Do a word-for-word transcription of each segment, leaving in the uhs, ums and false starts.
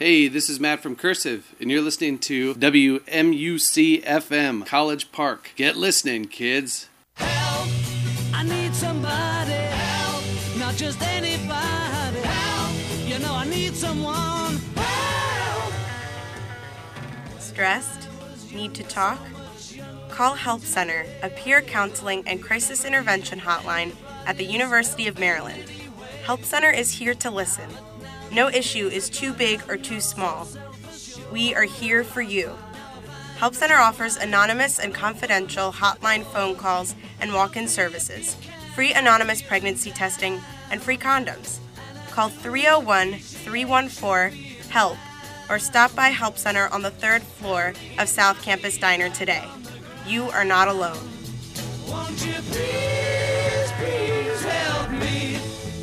Hey, this is Matt from Cursive, and you're listening to W M U C F M, College Park. Get listening, kids. Help! I need somebody. Help! Not just anybody. Help! You know I need someone. Help! Stressed? Need to talk? Call Help Center, a peer counseling and crisis intervention hotline at the University of Maryland. Help Center is here to listen. No issue is too big or too small. We are here for you. Help Center offers anonymous and confidential hotline phone calls and walk-in services, free anonymous pregnancy testing, and free condoms. Call three oh one, three one four, HELP or stop by Help Center on the third floor of South Campus Diner today. You are not alone. Won't you please, please help me?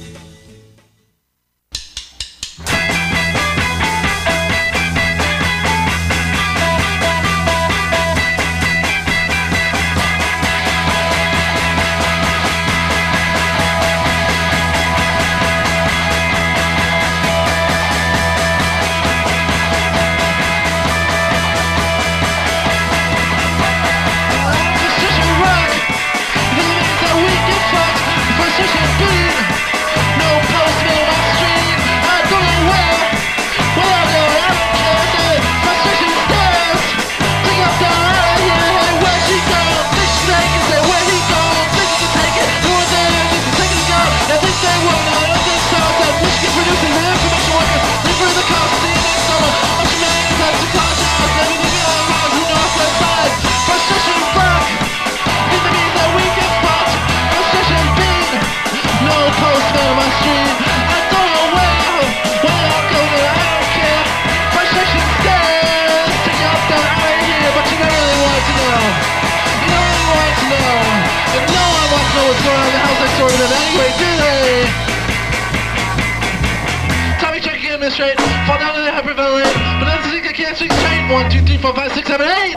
Straight, fall down to the hyperventilate, but then think I can't swing straight. One, two, three, four, five, six, seven, eight.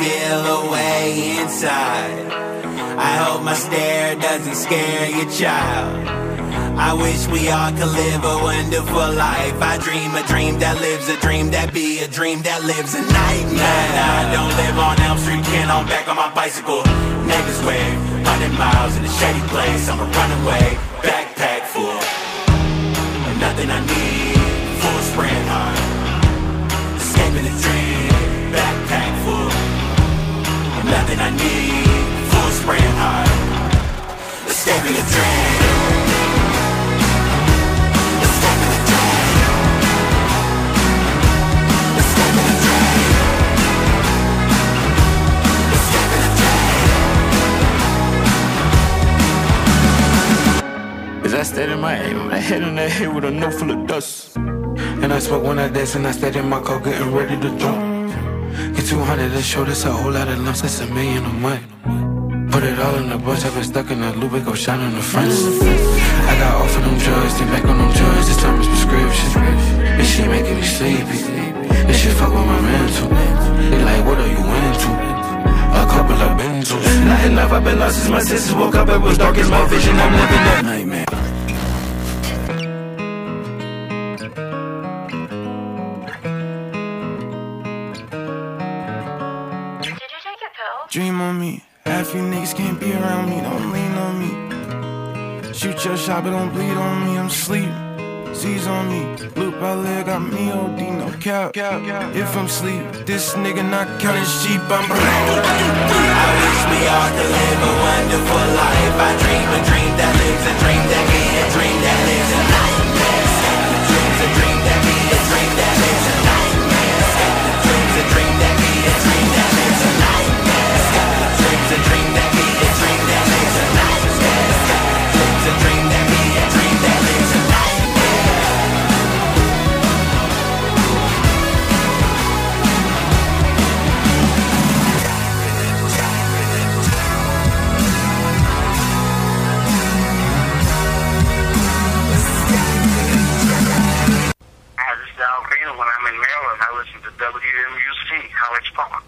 feel away inside. I hope my stare doesn't scare your child. I wish we all could live a wonderful life. I dream a dream that lives a dream that be a dream that lives a nightmare. I don't live on Elm Street, can't on back on my bicycle. Neighbors wave, hundred miles in a shady place. I'm a runaway, backpack full, and nothing I need, full spraying hard. Escaping the dream, backpack full, and nothing I need, full spraying hard. Escaping the dream. As I stayed in my aim, my head in the head with a note full of dust. And I smoke when I dance and I stayed in my car getting ready to jump. Get two hundred to show, that's a whole lot of lumps, that's a million a month. Put it all in the bunch, I've been stuck in the loop, it go shine on the fronts. I got off of them drugs, then back on them drugs, this time it's prescription. This shit making me sleepy, this shit fuck with my mental. They like, what are you into? A couple of benzos. Not enough, I've been lost since my sisters woke up, it was dark as my vision, I'm living that nightmare. Dream on me, half you niggas can't be around me, don't lean on me. Shoot your shot but don't bleed on me, I'm asleep. Z's on me, loop I live, got me O D, no cap. If I'm sleep, this nigga not counting sheep, I'm I wish we all could live a wonderful life. I dream a dream that lives a dream that be a dream that lives a nightmare. Escape the dreams, a dream that be a dream that lives a nightmare. Escape the dreams, a dream that be a dream that lives a nightmare. Escape the dreams, a dream that be a dream that lives a nightmare. Escape the dreams, a dream that be a dream that lives a nightmare. When I'm in Maryland, I listen to W M U C, College Park.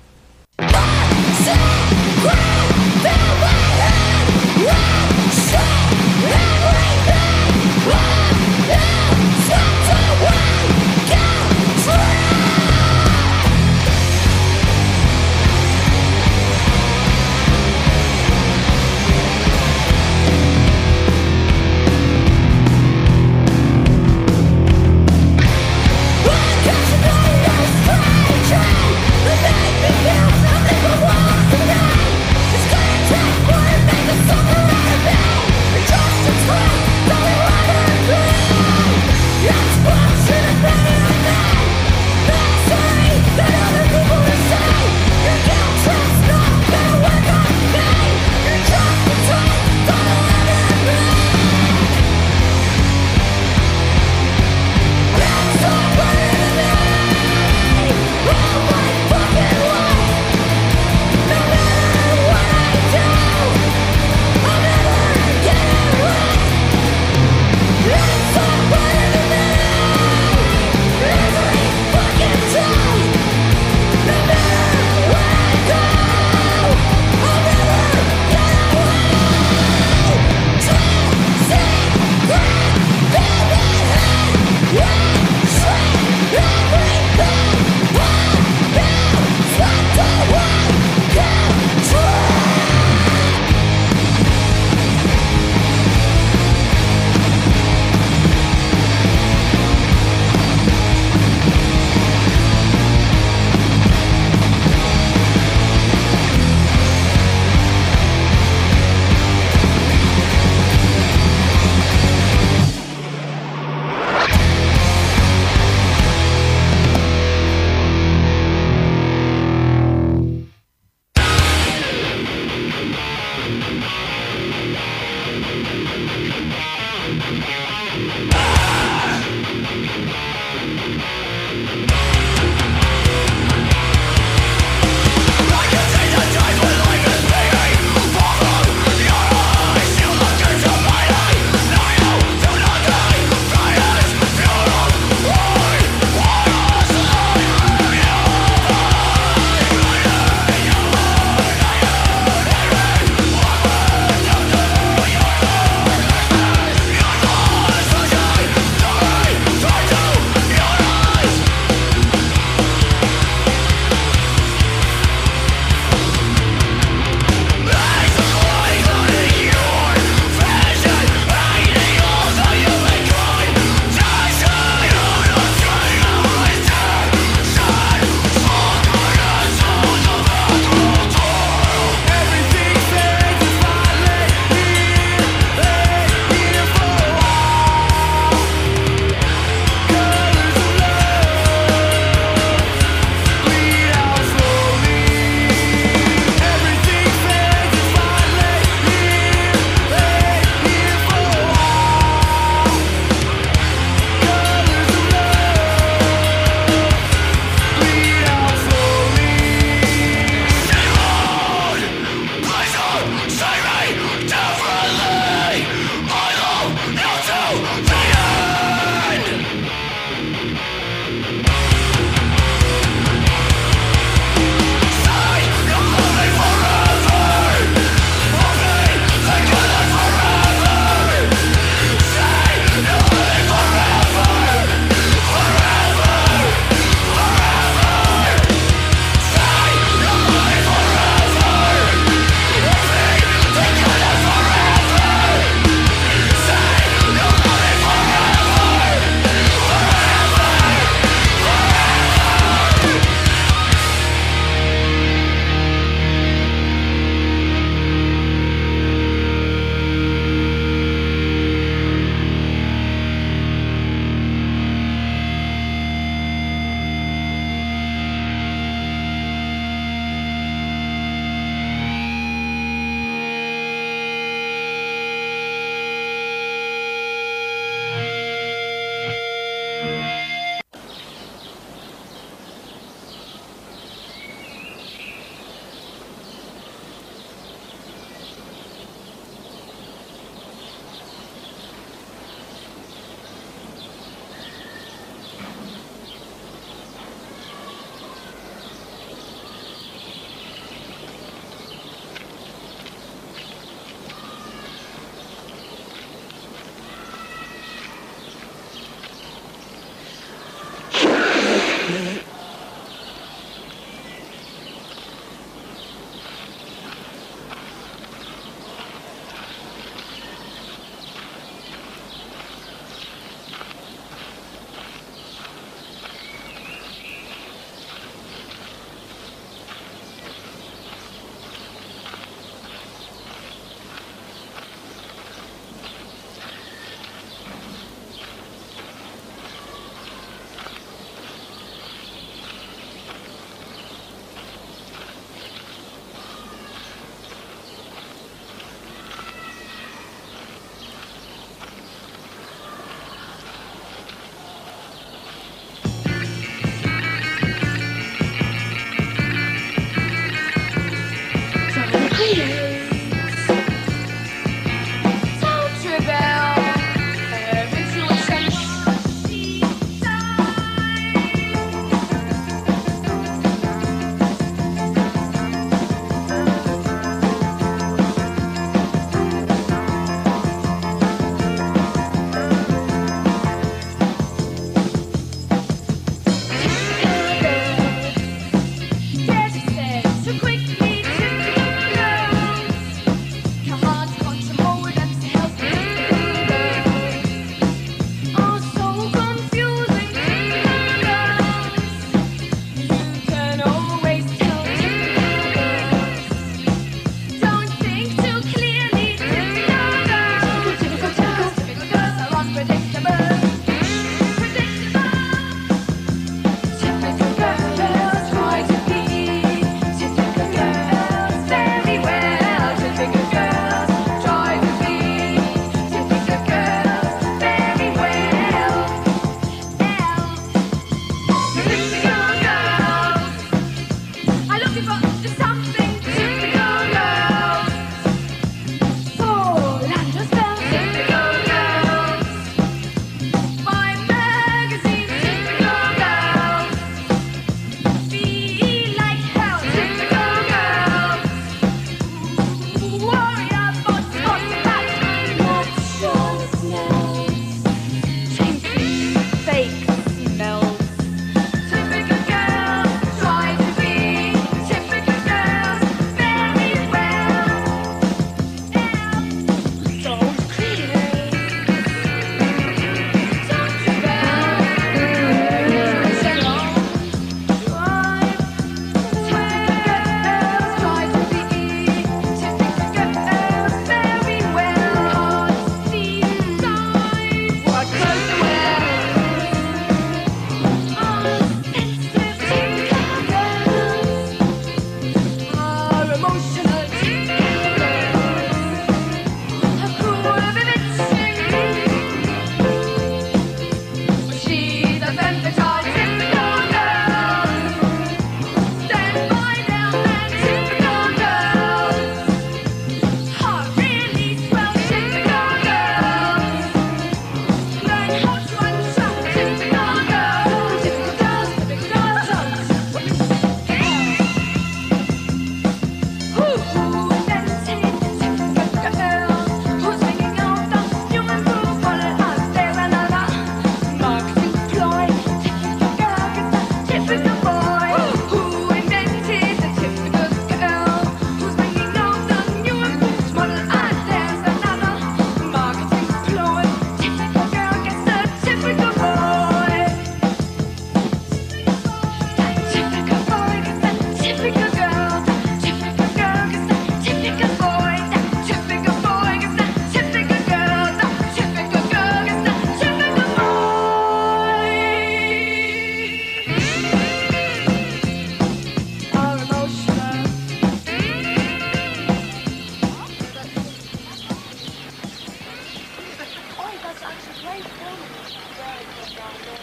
was actually playing filming where it was down there.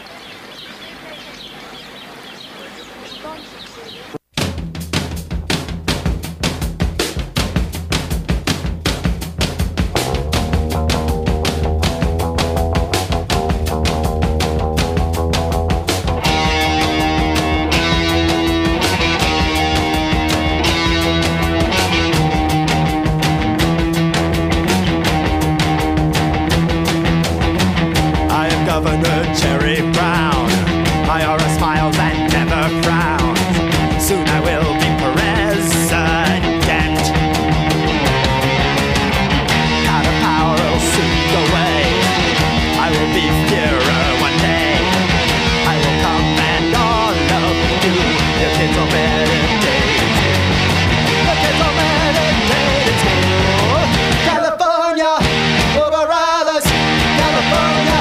Don't succeed. Governor Jerry Brown, I R S smiles and never frowns. Soon I will be president. Out of power will soon go away. I will be Führer one day. I will command all of you. The kids will meditate. The kids will meditate in school. California, over Alice. California.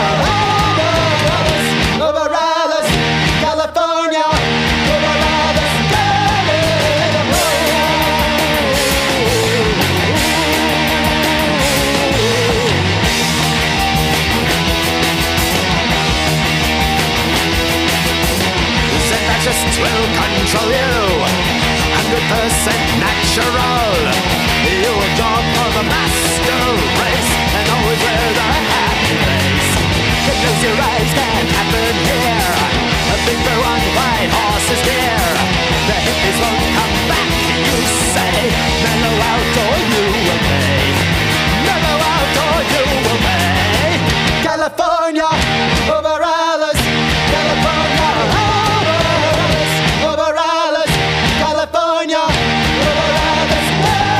Will control you, one hundred percent natural. You will job for the master race and always wear the happy face. The close your eyes can happen here. A big blue on white horse is here. The hippies won't come back, you say. Mellow out or you will pay. Mellow out or you will pay. California, over Alice. California, over over Alice, California, over Alice,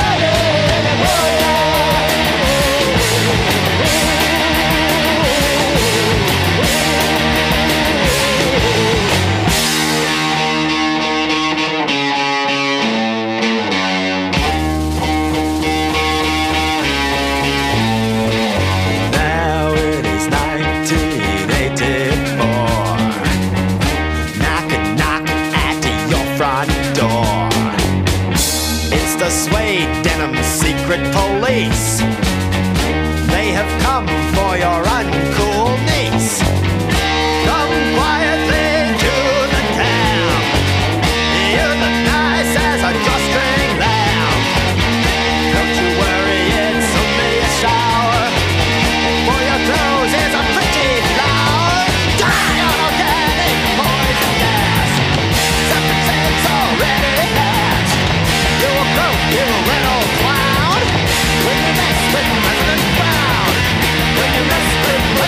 now it is nineteen eighty-four. Knock and knock at your front door. It's the suede denim secret police. They have come for your uncool niece. Come quietly to the town. You look nice as a drawstring lamb. Don't you worry, it's only a shower. For your clothes is a pretty flower. Die on organic poison gas. Something says already hatched. You will broke, you will run old clown. When you mess with President Brown. When you mess with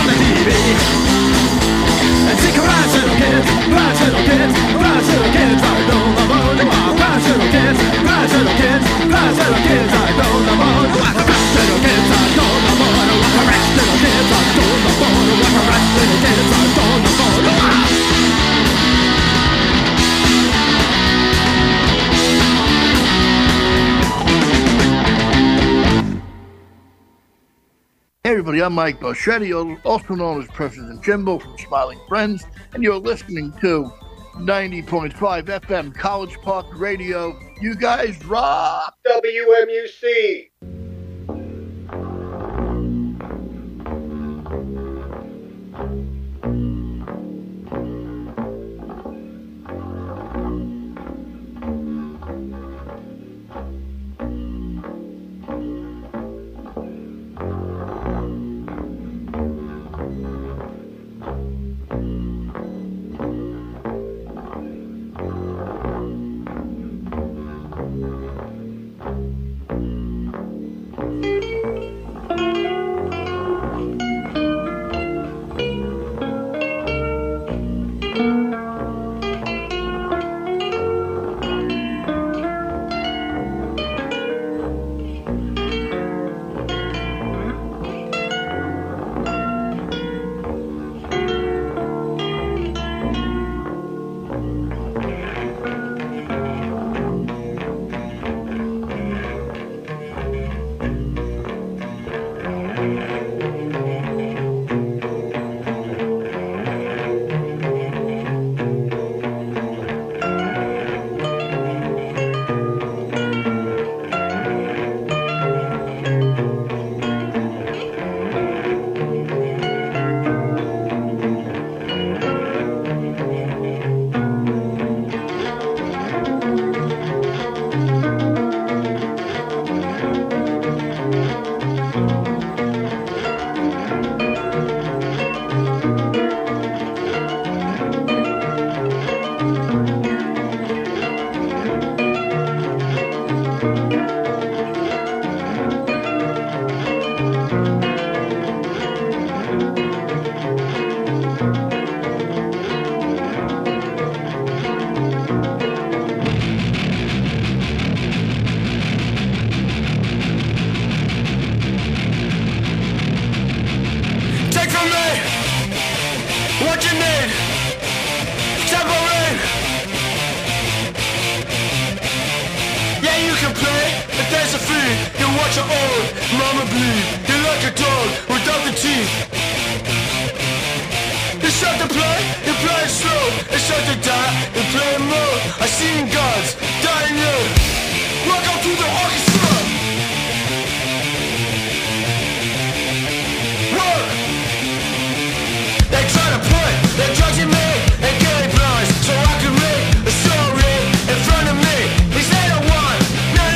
on the T V. And see crash little kids, crash little kids, crash little kids, I don't know about you. Crash little kids, crash little kids, crash little kids, I don't know about you. Crash little kids, I don't know about you. Crash little kids, I don't know about you. Crash little kids, I don't know about you. Hey everybody, I'm Mike Boschetti, also known as President Jimbo from Smiling Friends, and you're listening to ninety point five F M College Park Radio. You guys rock! W M U C!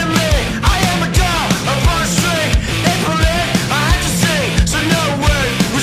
I had to sing, so no word.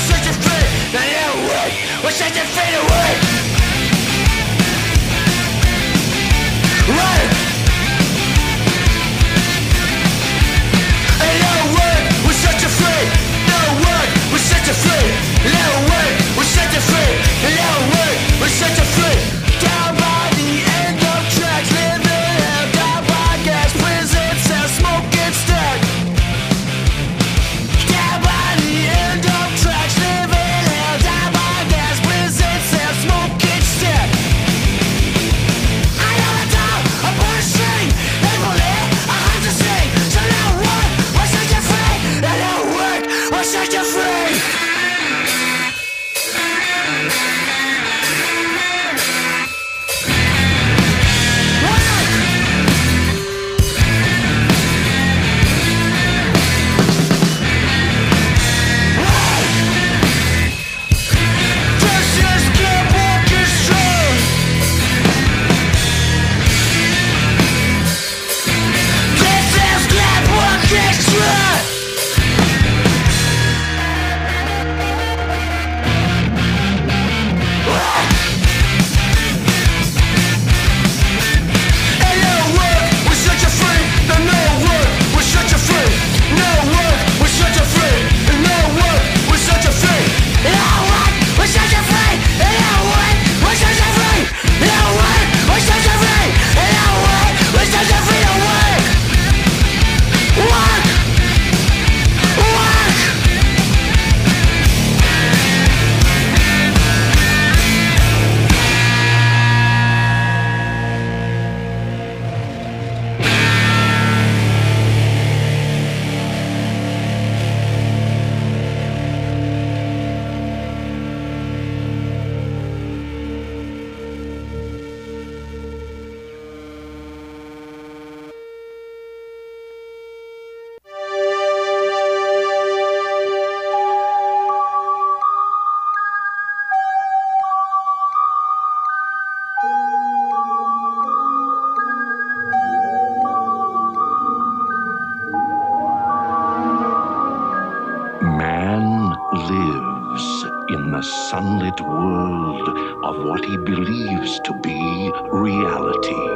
Man lives in the sunlit world of what he believes to be reality.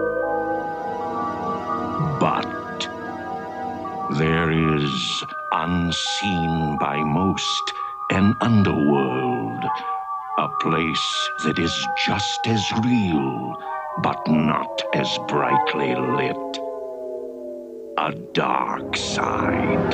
But there is, unseen by most, an underworld, a place that is just as real, but not as brightly lit. A dark side.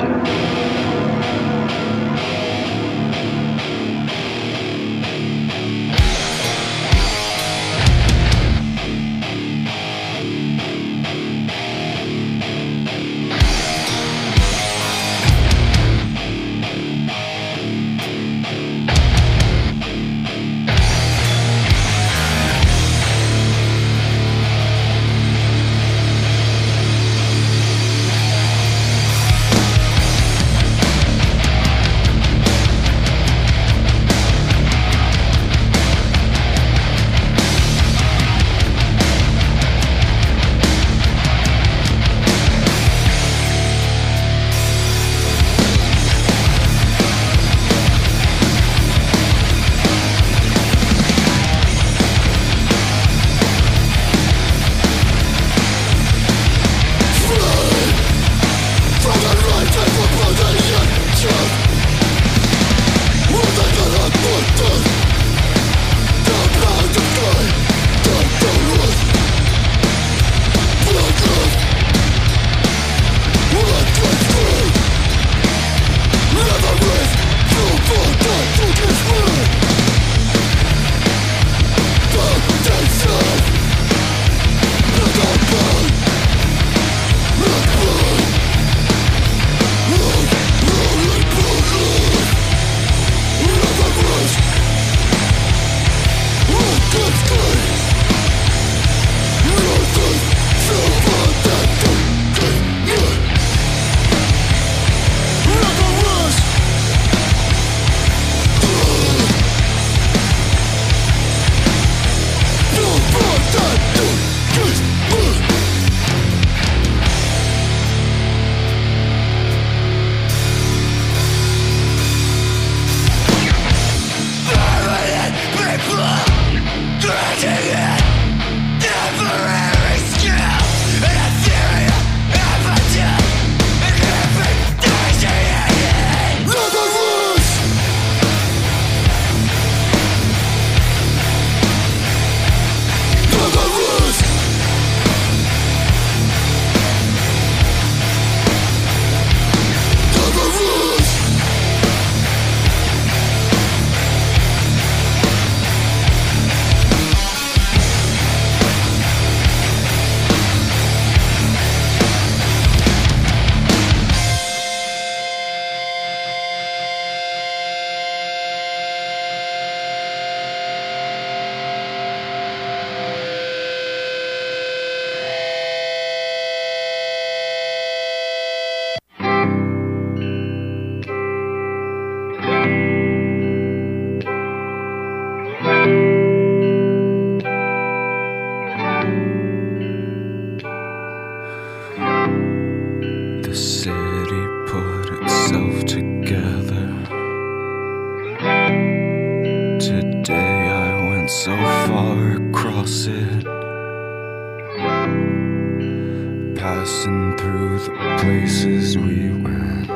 Passing through the places we went,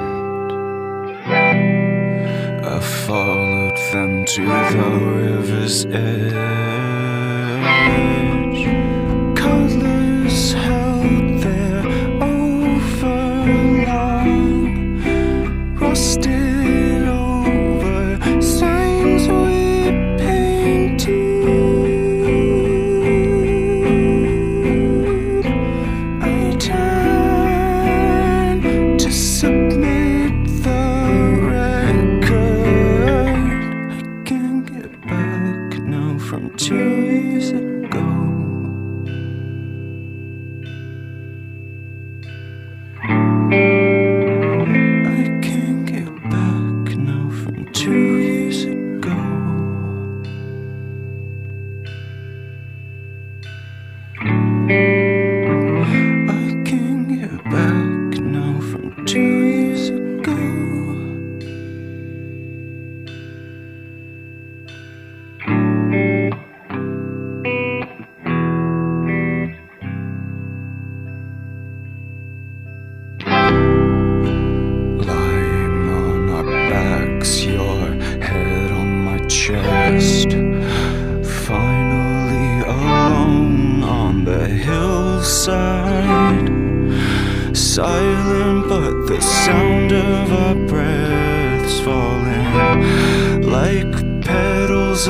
I followed them to the river's edge. Colors held there overlong, rusted over signs we painted. Two years ago, like petals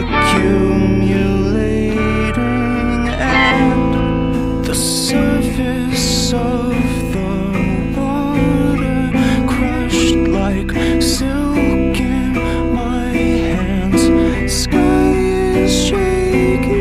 accumulating, and the surface of the water crushed like silk in my hands. Sky is shaking.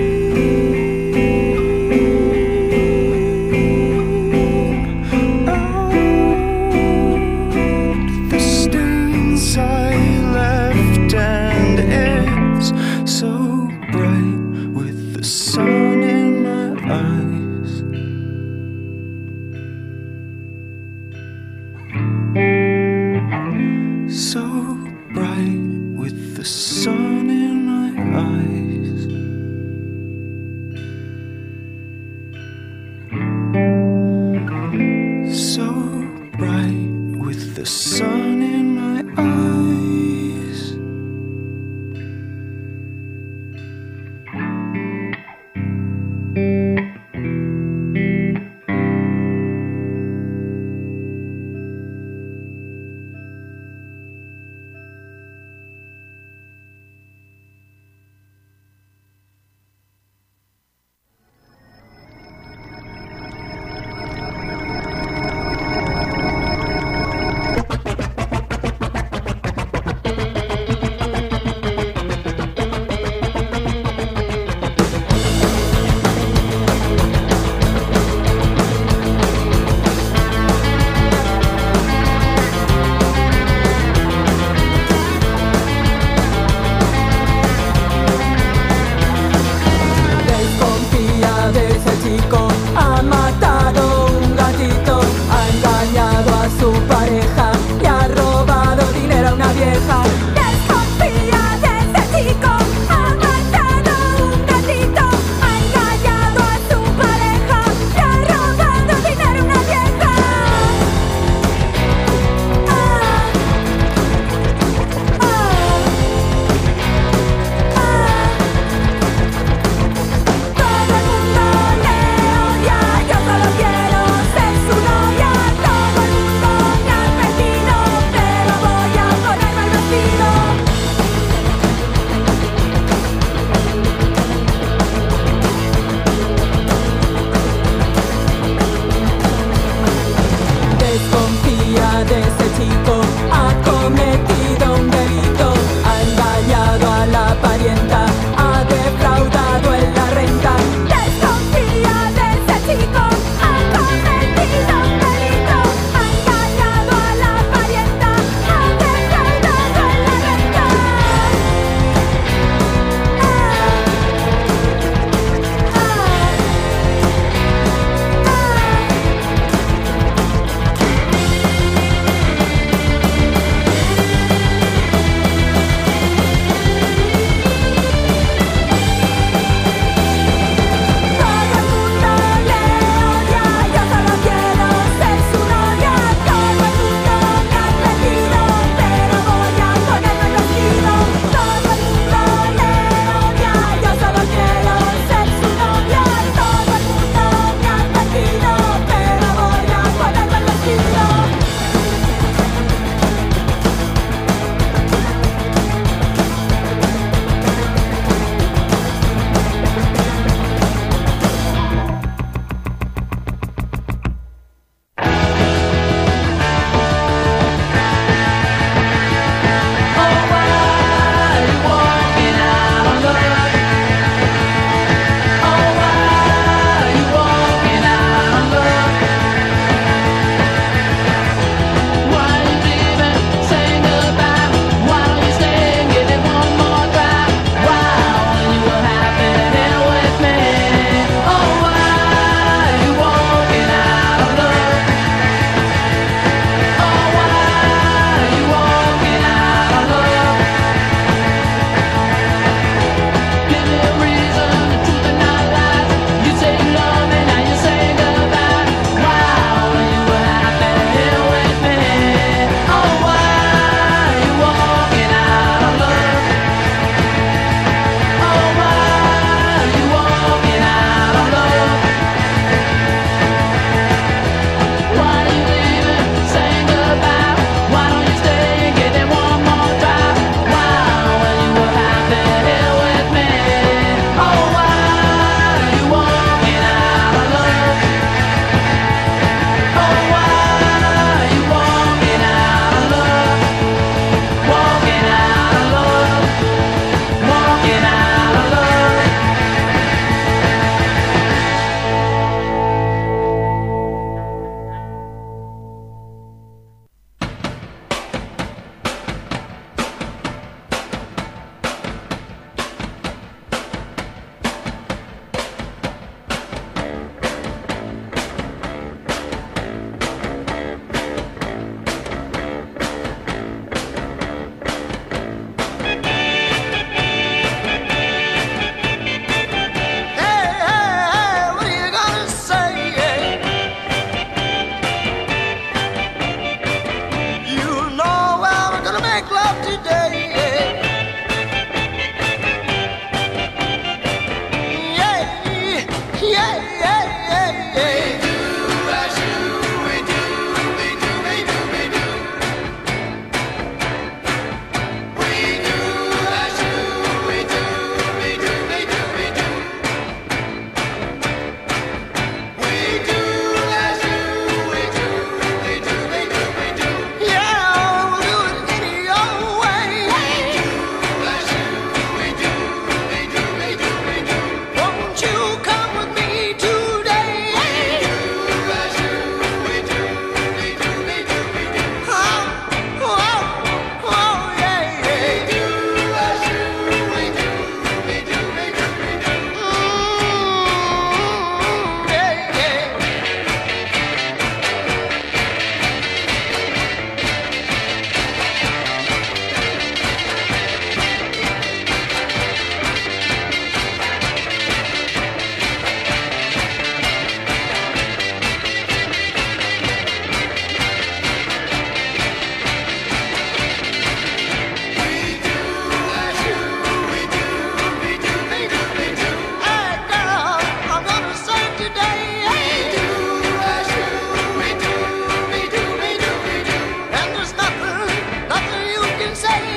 say